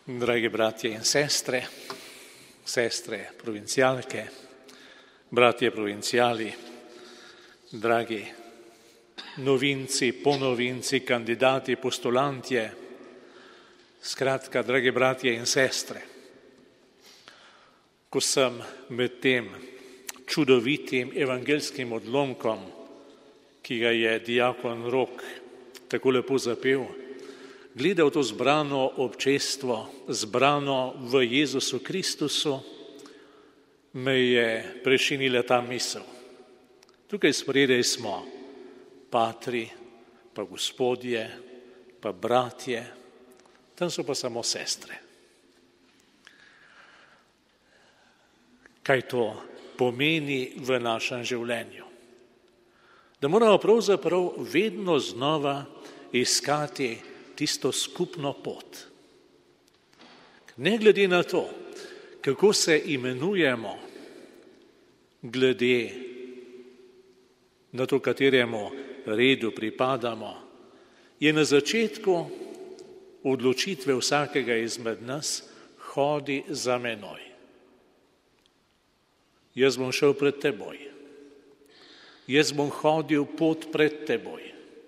Dragi bratje in sestre, sestre provincialke, bratje provinciali, dragi novinci, ponovinci, kandidati, postulantje, skratka, dragi bratje in sestre. Ko sem med tem čudovitim evangelskim odlomkom, ki ga je diakon Rok tako lepo zapel, gledal to zbrano občestvo, zbrano v Jezusu Kristusu, me je prešinila ta misel. Tukaj spredaj smo patri, pa gospodje, pa bratje, tam so pa samo sestre. Kaj to pomeni v našem življenju? Da moramo pravzaprav vedno znova iskati tisto skupno pot. Ne glede na to, kako se imenujemo, glede na to, kateremu redu pripadamo, je na začetku odločitve vsakega izmed nas: hodi za menoj. Jaz bom šel pred teboj. Jaz bom hodil pot pred teboj.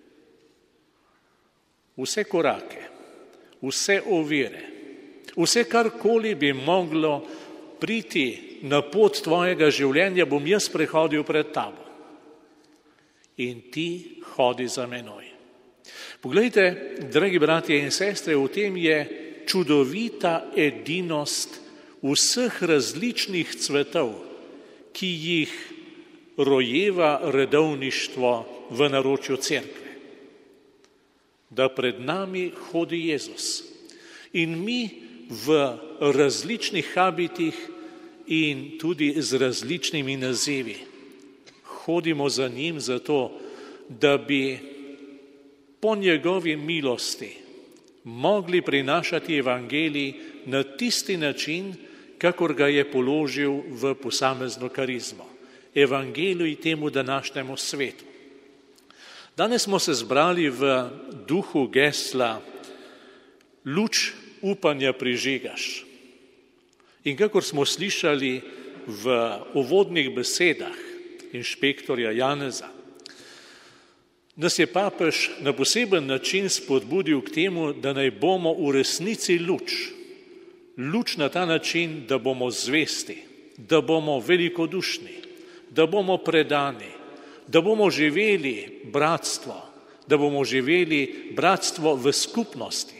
Vse korake, vse ovire, vse karkoli bi moglo priti na pot tvojega življenja, bom jaz prehodil pred tabo. In ti hodi za menoj. Poglejte, dragi bratje in sestre, v tem je čudovita edinost vseh različnih cvetov, ki jih rojeva redovništvo v naročju cerkve. Da pred nami hodi Jezus in mi v različnih habitih in tudi z različnimi nazivi hodimo za njim zato, da bi po njegovi milosti mogli prinašati evangelij na tisti način, kakor ga je položil v posamezno karizmo. Evangelij temu današnjemu svetu. Danes smo se zbrali v duhu gesla Luč upanja prižigaš. In kakor smo slišali v uvodnih besedah inšpektorja Janeza, nas je papež na poseben način spodbudil k temu, da naj bomo v resnici luč. Luč na ta način, da bomo zvesti, da bomo velikodušni, da bomo predani, da bomo živeli bratstvo, da bomo živeli bratstvo v skupnosti.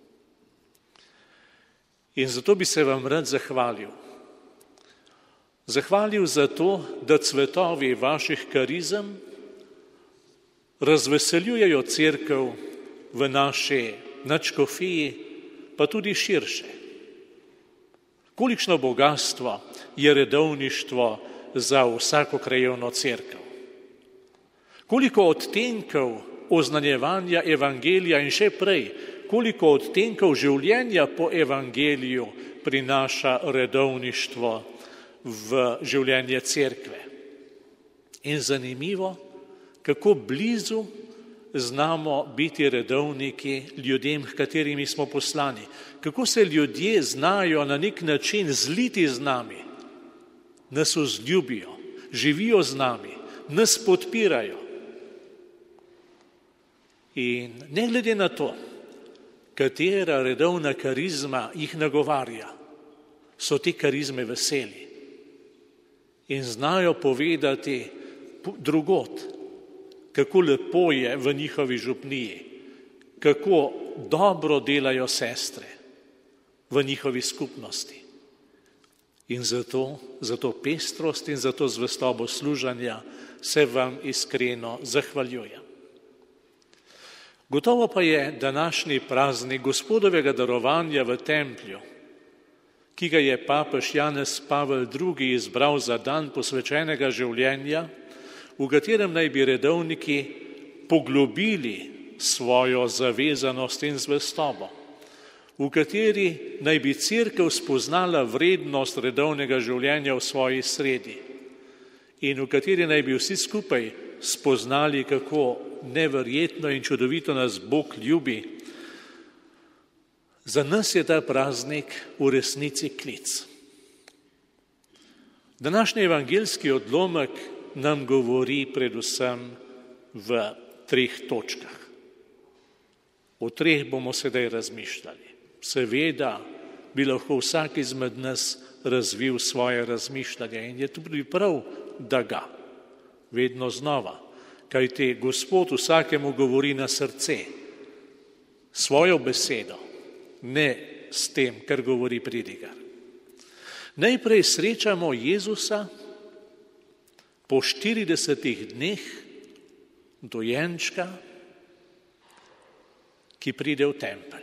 In zato bi se vam rad zahvalil. Zahvalil za to, da cvetovi vaših karizem razveseljujejo cerkev v naši nadškofiji, pa tudi širše. Kolikšno bogastvo je redovništvo za vsako krajevno cerkev. Koliko odtenkov oznanjevanja evangelija in še prej, koliko odtenkov življenja po evangeliju prinaša redovništvo v življenje cerkve. In zanimivo, kako blizu znamo biti redovniki ljudem, h katerimi smo poslani. Kako se ljudje znajo na nek način zliti z nami, nas vzljubijo, živijo z nami, nas podpirajo. In ne glede na to, katera redovna karizma jih nagovarja, so te karizme veseli in znajo povedati drugod, kako lepo je v njihovi župniji, kako dobro delajo sestre v njihovi skupnosti. In za to pestrost in za to zvestobo služenja se vam iskreno zahvaljujem. Gotovo pa je današnji praznik Gospodovega darovanja v templju, ki ga je papež Janez Pavel II. Izbral za dan posvečenega življenja, v katerem naj bi redovniki poglobili svojo zavezanost in zvestobo, v kateri naj bi cerkev spoznala vrednost redovnega življenja v svoji sredi in v kateri naj bi vsi skupaj spoznali, kako neverjetno in čudovito nas Bog ljubi, Za nas je ta praznik v resnici klic. Današnji evangeljski odlomek nam govori predvsem v 3 točkah. O 3 bomo sedaj razmišljali. Seveda bi lahko vsak izmed nas razvil svoje razmišljanje in je tudi prav, da ga vedno znova, kajti Gospod vsakemu govori na srce svojo besedo, ne s tem, kar govori pridigar. Najprej srečamo Jezusa po 40 dneh dojenčka, ki pride v tempelj.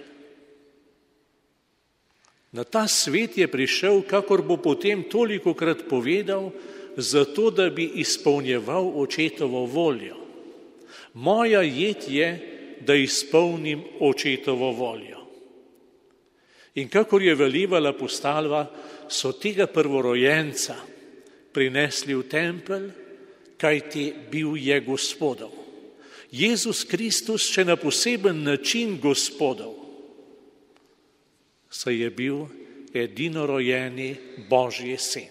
Na ta svet je prišel, kakor bo potem tolikokrat povedal, zato da bi izpolnjeval očetovo voljo. Moja jed je, da izpolnim očetovo voljo. In kakor je velivala postava, so tega prvorojenca prinesli v tempelj, kajti bil je Gospodov. Jezus Kristus še na poseben način Gospodov, saj je bil edinorojeni Božji sin.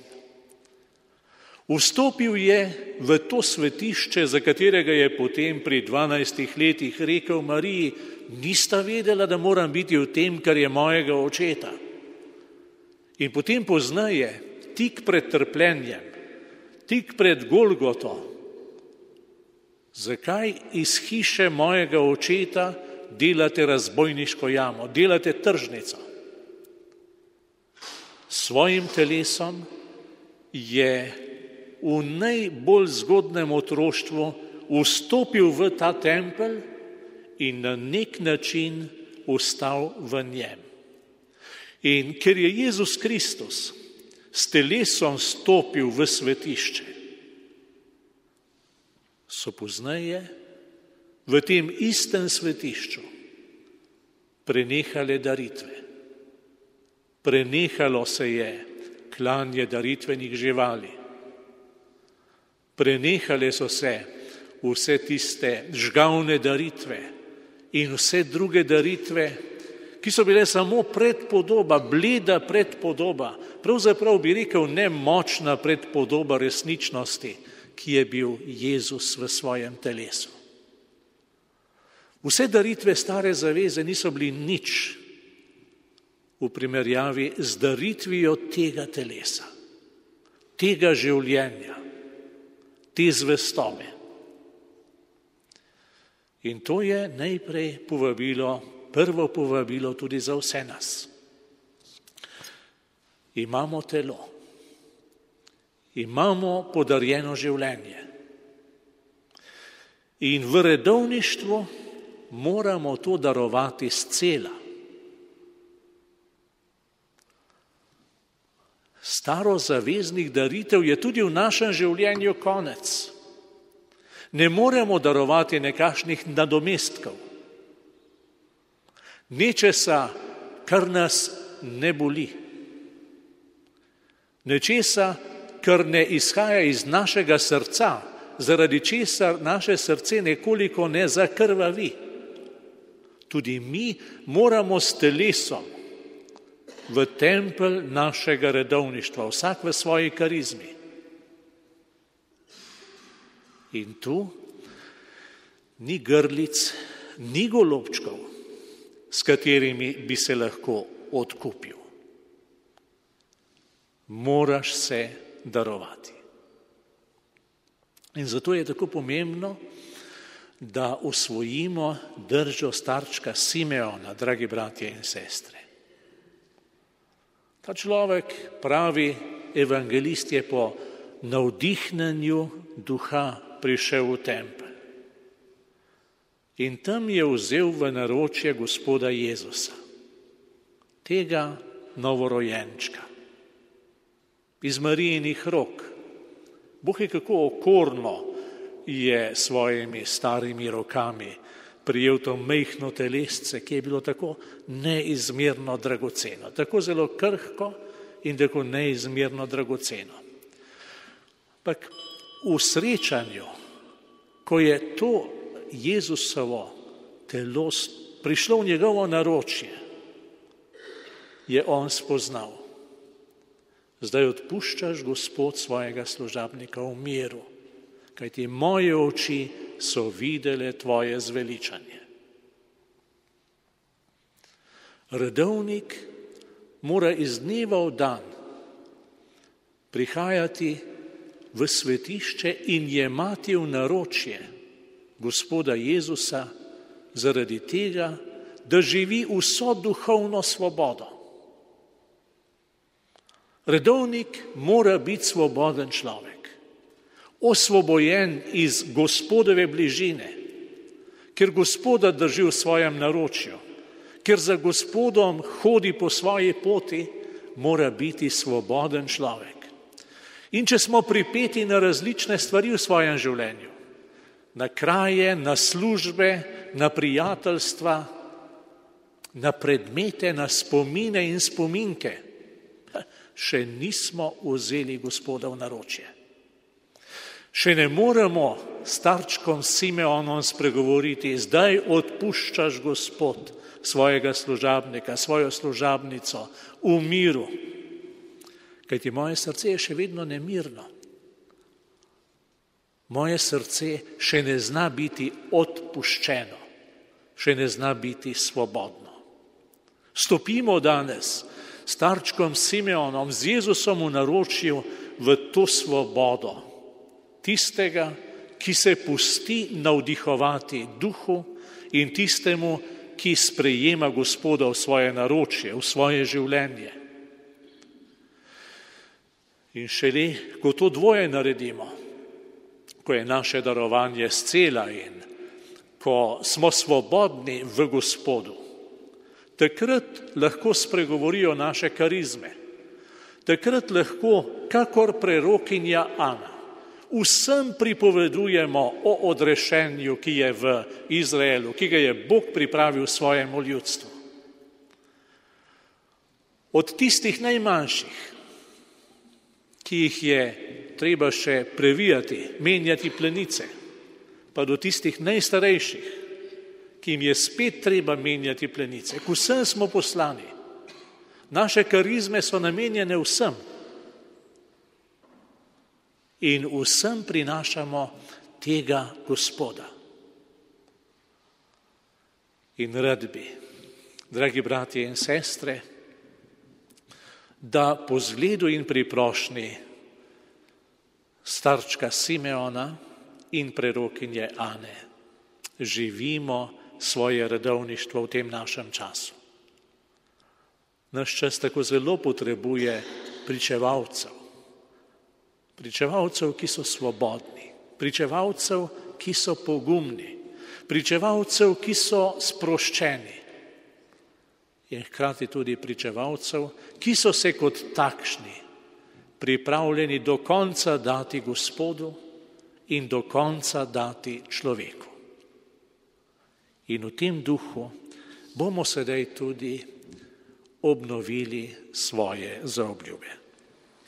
Vstopil je v to svetišče, za katerega je potem pri 12 letih rekel Mariji, nista vedela, da moram biti v tem, kar je mojega očeta. In potem pozneje, tik pred trpljenjem, tik pred Golgoto, zakaj iz hiše mojega očeta delate razbojniško jamo, delate tržnico? Svojim telesom je v najbolj zgodnem otroštvu vstopil v ta tempelj in na nek način ostal v njem. In ker je Jezus Kristus s telesom stopil v svetišče, so pozneje v tem istem svetišču prenehale daritve. Prenehalo se je klanje daritvenih živali. Prenehale so se vse tiste žgavne daritve in vse druge daritve, ki so bile samo predpodoba, bleda predpodoba, pravzaprav bi rekel nemočna predpodoba resničnosti, ki je bil Jezus v svojem telesu. Vse daritve stare zaveze niso bili nič v primerjavi z daritvijo tega telesa, tega življenja, te zvestobe. In to je najprej povabilo, prvo povabilo tudi za vse nas. Imamo telo, imamo podarjeno življenje in v redovništvu moramo to darovati scela. Starozaveznih daritev je tudi v našem življenju konec. Ne moremo darovati nekakšnih nadomestkov, nečesa, kar nas ne boli, nečesa, kar ne izhaja iz našega srca, zaradi česar naše srce nekoliko ne zakrvavi. Tudi mi moramo s telesom v tempelj našega redovništva, vsak v svoji karizmi. In tu ni grlic, ni golobčkov, s katerimi bi se lahko odkupil. Moraš se darovati. In zato je tako pomembno, da usvojimo držo starčka Simeona, dragi bratje in sestre. Ta človek, pravi evangelist, je po navdihnjenju duha prišel v tempelj. In tam je vzel v naročje Gospoda Jezusa, tega novorojenčka, iz Marijinih rok. Bog je kako okorno je svojimi starimi rokami prijel to majhno telesce, ki je bilo tako neizmerno dragoceno, tako zelo krhko in tako neizmerno dragoceno. Ampak v srečanju, ko je to Jezusovo telo prišlo v njegovo naročje, je on spoznal. Zdaj odpuščaš, Gospod, svojega služabnika v miru, kajti moje oči so videle tvoje zveličanje. Redovnik mora iz dneva v dan prihajati v svetišče in jemati v naročje Gospoda Jezusa zaradi tega, da živi vso duhovno svobodo. Redovnik mora biti svoboden človek, osvobojen iz Gospodove bližine, ker Gospoda drži v svojem naročju, ker za Gospodom hodi po svoji poti, mora biti svoboden človek. In če smo pripeti na različne stvari v svojem življenju, na kraje, na službe, na prijateljstva, na predmete, na spomine in spominke, še nismo vzeli Gospoda v naročje. Še ne moremo starčkom Simeonom spregovoriti, zdaj odpuščaš, Gospod, svojega služabnika, svojo služabnico v miru, kajti moje srce je še vedno nemirno. Moje srce še ne zna biti odpuščeno, še ne zna biti svobodno. Stopimo danes starčkom Simeonom z Jezusom v naročju v to svobodo tistega, ki se pusti navdihovati duhu in tistemu, ki sprejema Gospoda v svoje naročje, v svoje življenje. In šele, ko to dvoje naredimo, ko je naše darovanje scela in ko smo svobodni v Gospodu, takrat lahko spregovorijo naše karizme. Takrat lahko, kakor prerokinja Ana, vsem pripovedujemo o odrešenju, ki je v Izraelu, ki ga je Bog pripravil svojemu ljudstvu. Od tistih najmanjših, ki jih je treba še previjati, menjati plenice, pa do tistih najstarejših, ki jim je spet treba menjati plenice. K vsem smo poslani. Naše karizme so namenjene vsem. In vsem prinašamo tega Gospoda. In rad bi, dragi bratje in sestre, da po zgledu in priprošnji starčka Simeona in prerokinje Ane živimo svoje redovništvo v tem našem času. Naš čas tako zelo potrebuje pričevalcev. Pričevalcev, ki so svobodni, pričevalcev, ki so pogumni, pričevalcev, ki so sproščeni in hkrati tudi pričevalcev, ki so se kot takšni pripravljeni do konca dati Gospodu in do konca dati človeku. In v tem duhu bomo sedaj tudi obnovili svoje zaobljube.